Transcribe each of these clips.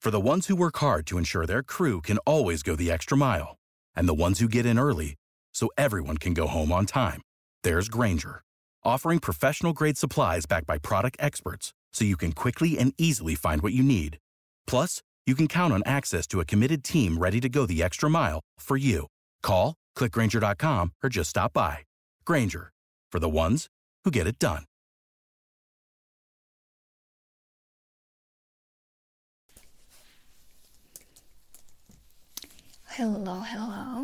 For the ones who work hard to ensure their crew can always go the extra mile, and the ones who get in early so everyone can go home on time, there's Grainger, offering professional-grade supplies backed by product experts so you can quickly and easily find what you need. Plus, you can count on access to a committed team ready to go the extra mile for you. Call, click Grainger.com, or just stop by. Grainger, for the ones who get it done. Hello.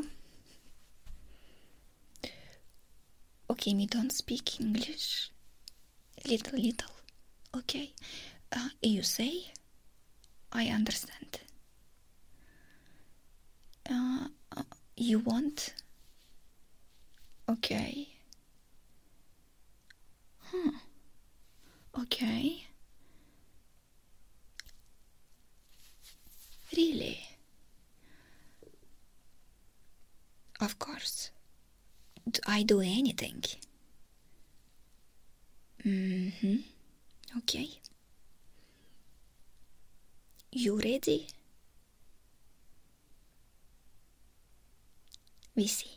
Okay, me don't speak English. Little. Okay. You say? I understand. You want? Okay. Okay. Really? Of course. I do anything. Okay. You ready? We see.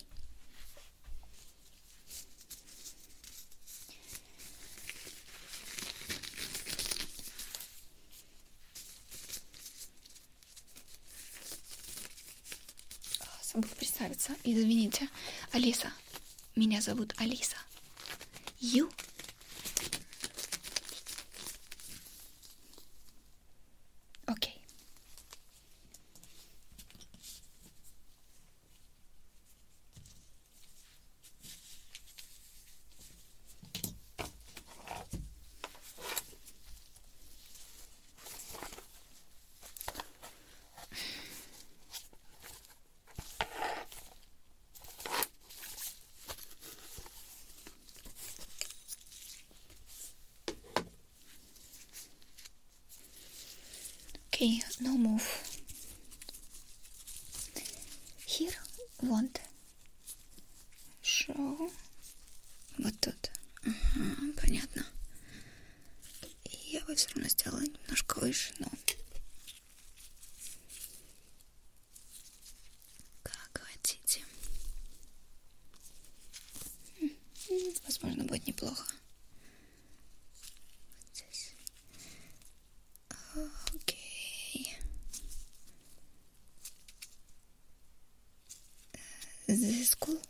Забыл представиться. Извините. Алиса. Меня зовут Алиса. You? Okay. Okay, no move. Here, want. Show. Вот тут. Понятно. Я бы все равно сделала немножко выше, но... Как хотите. Возможно, будет неплохо. Вот здесь. Окей. This is cool.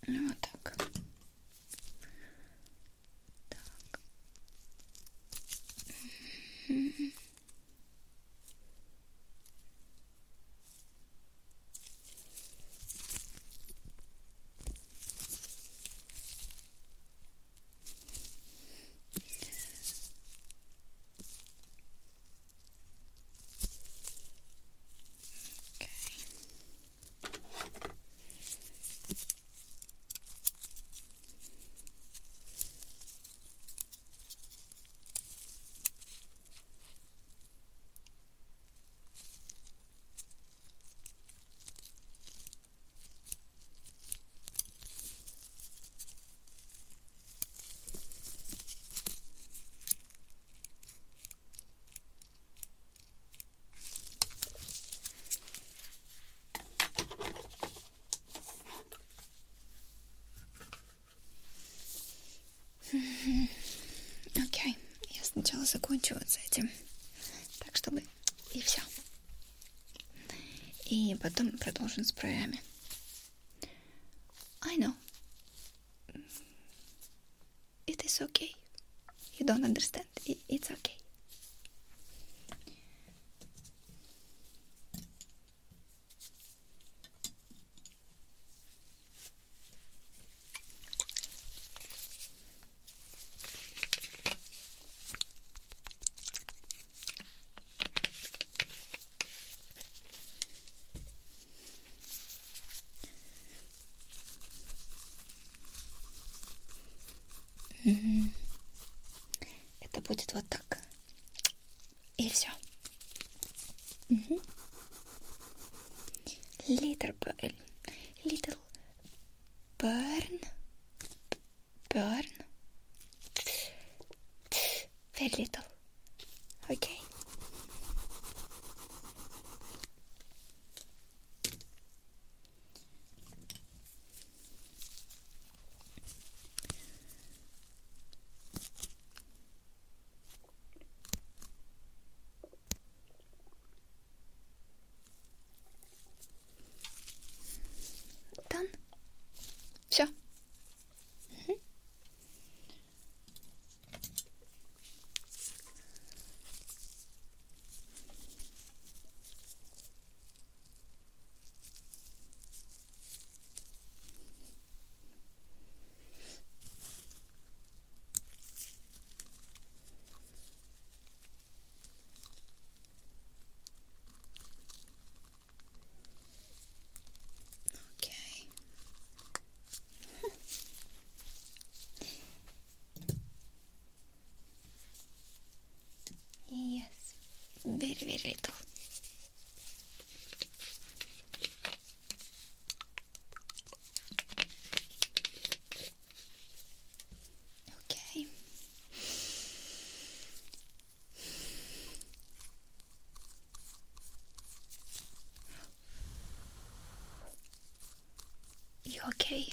Вот так. Так. Окей, я сначала закончу вот с этим, так чтобы и все. И потом продолжим с бровями. I know. It is okay. You don't understand. It's okay. Это будет вот так. И все. Little burn. Very little. Okay. Done. Все. Okay. Yes. Very, very little. Okay. You okay?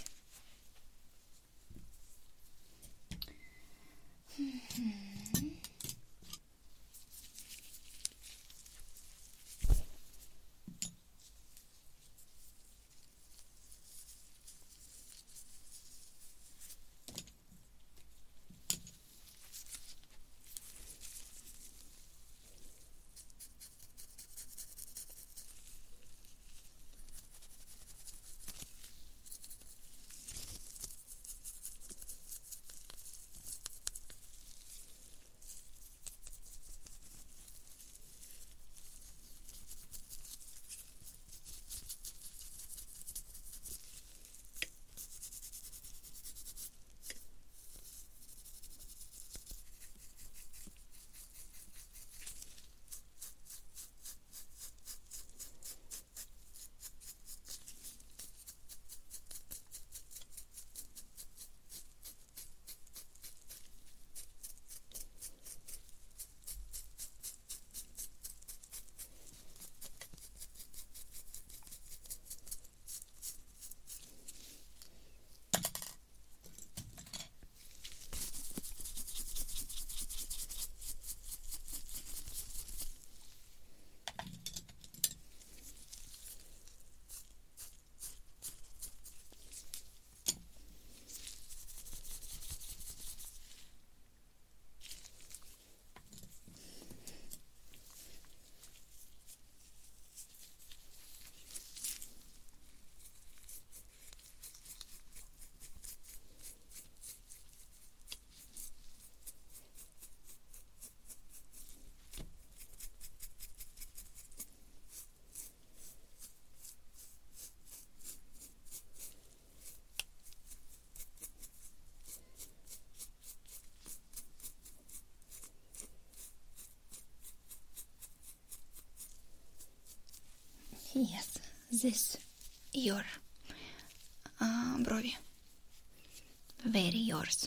Yes, this your брови. Very yours.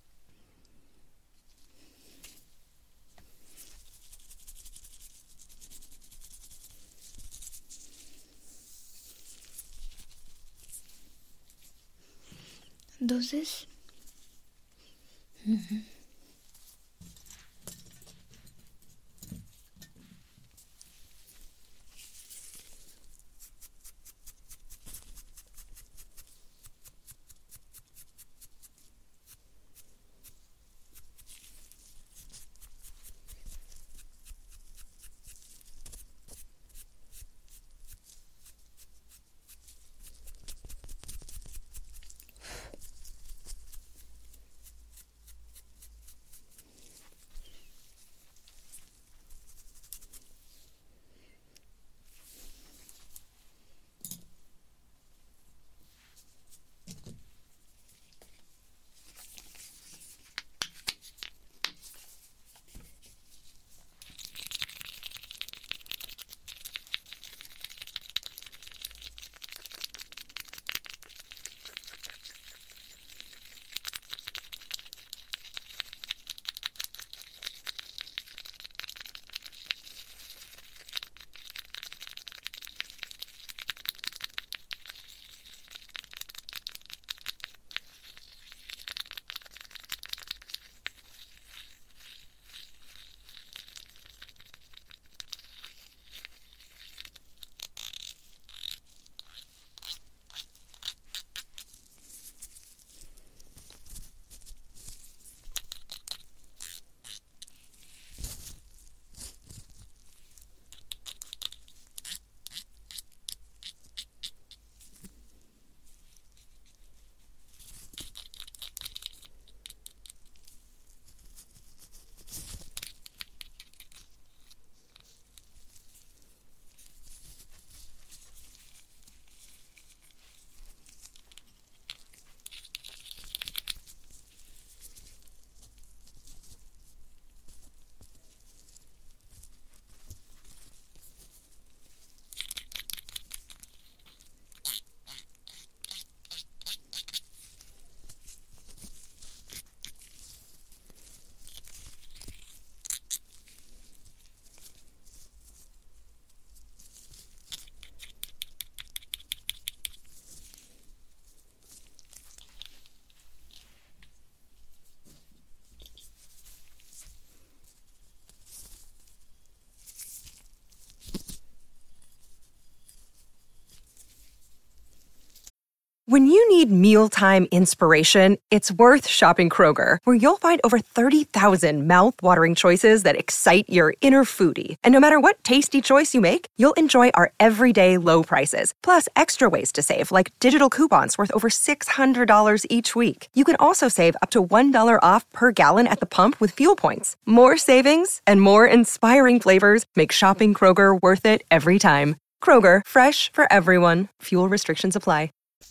Do this. When you need mealtime inspiration, it's worth shopping Kroger, where you'll find over 30,000 mouth-watering choices that excite your inner foodie. And no matter what tasty choice you make, you'll enjoy our everyday low prices, plus extra ways to save, like digital coupons worth over $600 each week. You can also save up to $1 off per gallon at the pump with fuel points. More savings and more inspiring flavors make shopping Kroger worth it every time. Kroger, fresh for everyone. Fuel restrictions apply.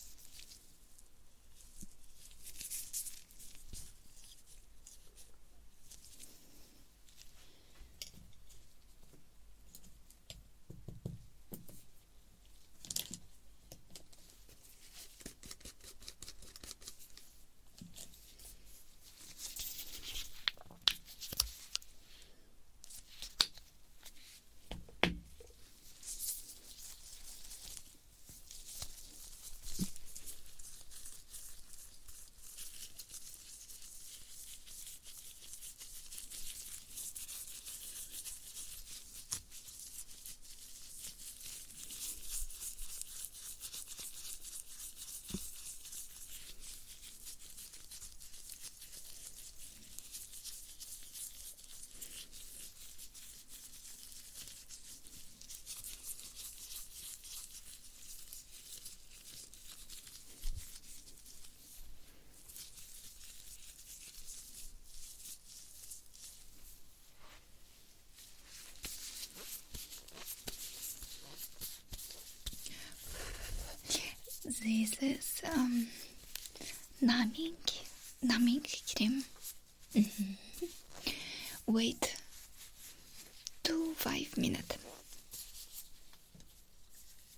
This is numbing cream. Wait 5 minutes.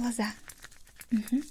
глаза. Угу.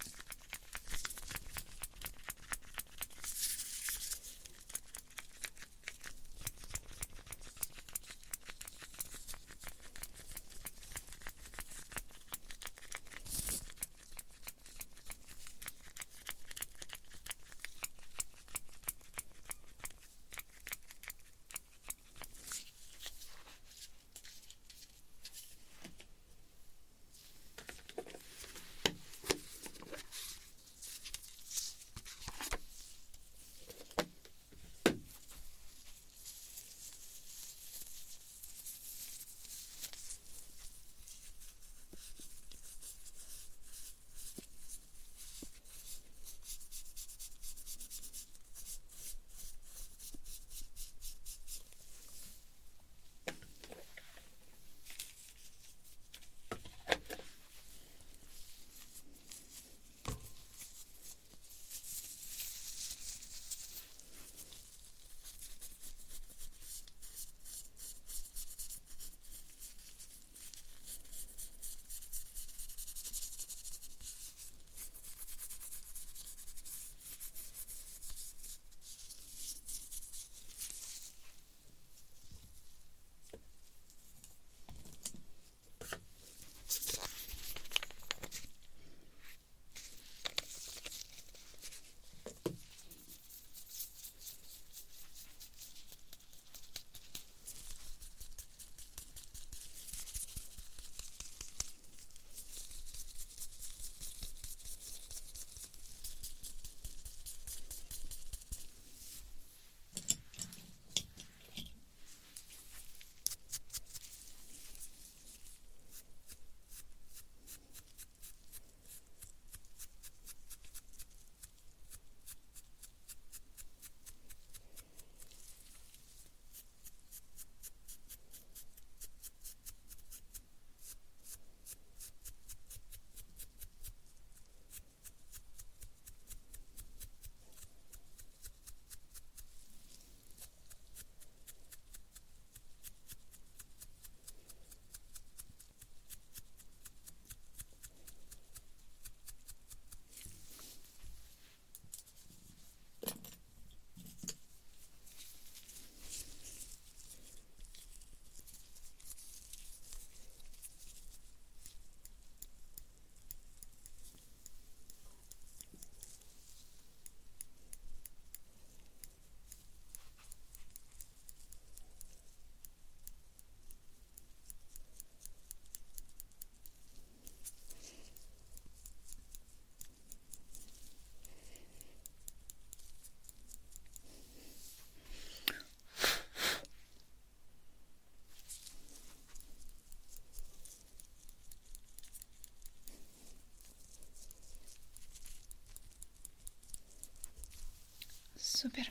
Супер.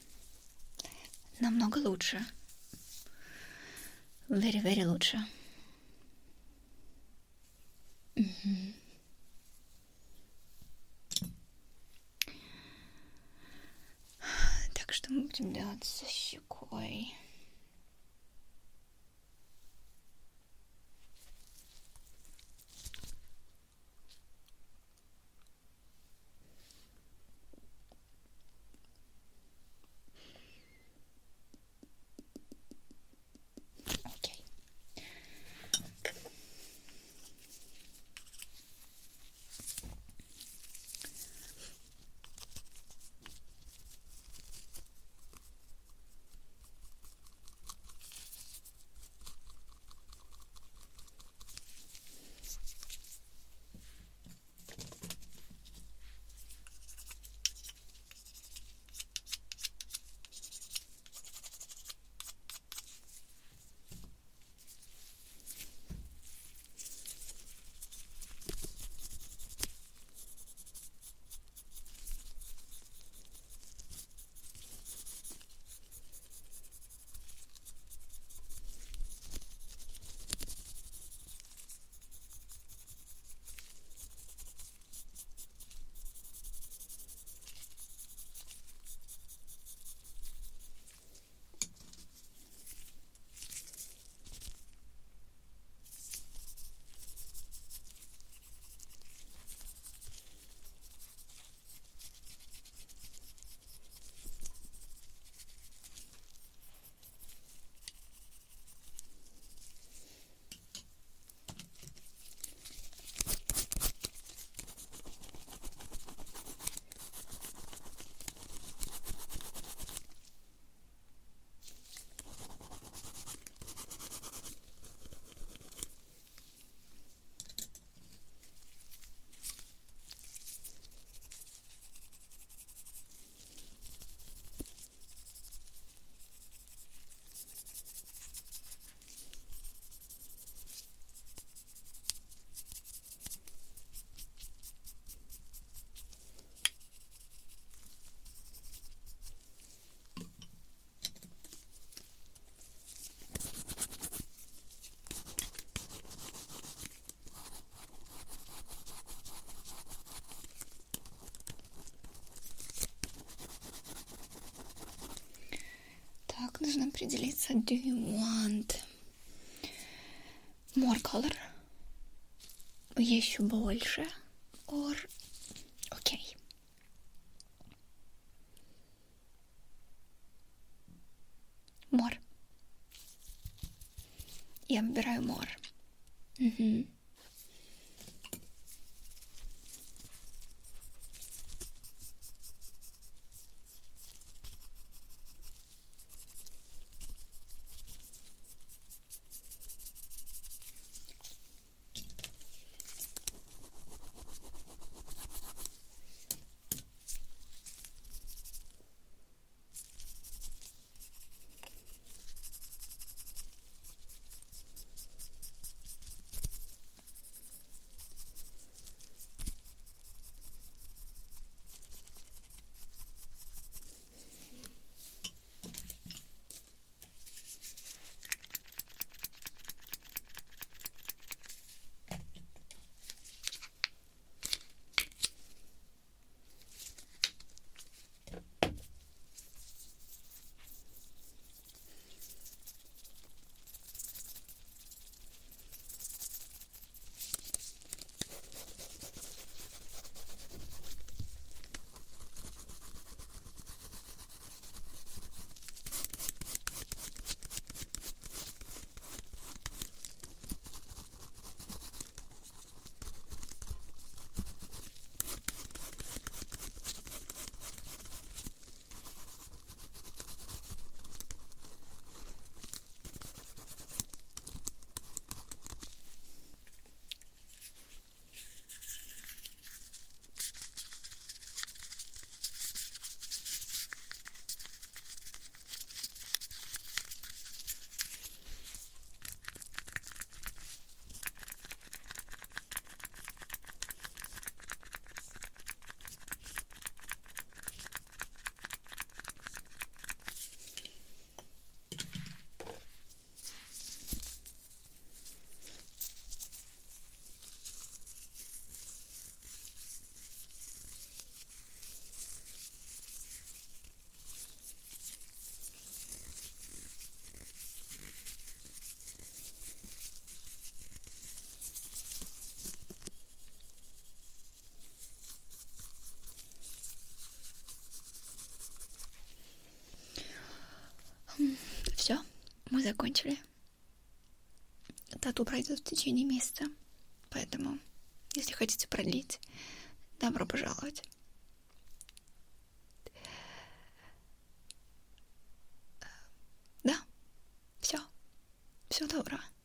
Намного лучше. Very лучше. Угу. Так, что мы будем делать со щекой? определиться. Do you want more color? Еще больше? Or... Окей. More. Я выбираю more. Угу. Все, мы закончили. Тату пройдет в течение месяца. Поэтому, если хотите продлить, добро пожаловать. Да, все доброго.